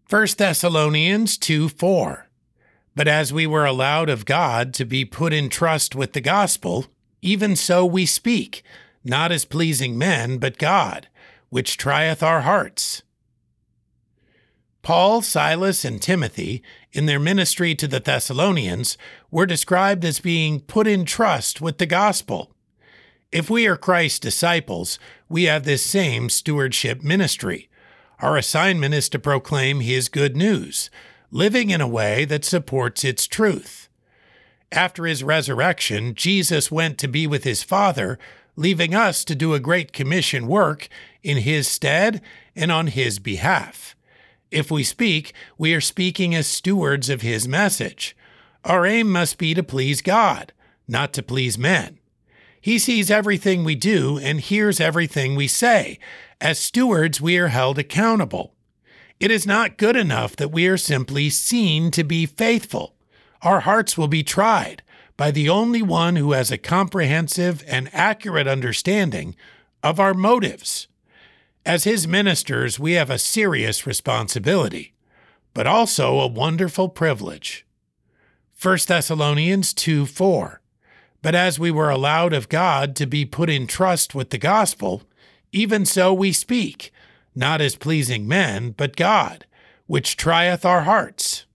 1 Thessalonians 2:4. But as we were allowed of God to be put in trust with the gospel, even so we speak, not as pleasing men, but God, which trieth our hearts. Paul, Silas, and Timothy, in their ministry to the Thessalonians, were described as being put in trust with the gospel. If we are Christ's disciples, we have this same stewardship ministry. Our assignment is to proclaim His good news, living in a way that supports its truth. After His resurrection, Jesus went to be with His Father, leaving us to do a great commission work in His stead and on His behalf. If we speak, we are speaking as stewards of His message. Our aim must be to please God, not to please men. He sees everything we do and hears everything we say. As stewards, we are held accountable. It is not good enough that we are simply seen to be faithful. Our hearts will be tried by the only one who has a comprehensive and accurate understanding of our motives. As His ministers, we have a serious responsibility, but also a wonderful privilege. 1 Thessalonians 2:4. But as we were allowed of God to be put in trust with the gospel, even so we speak, not as pleasing men, but God, which trieth our hearts.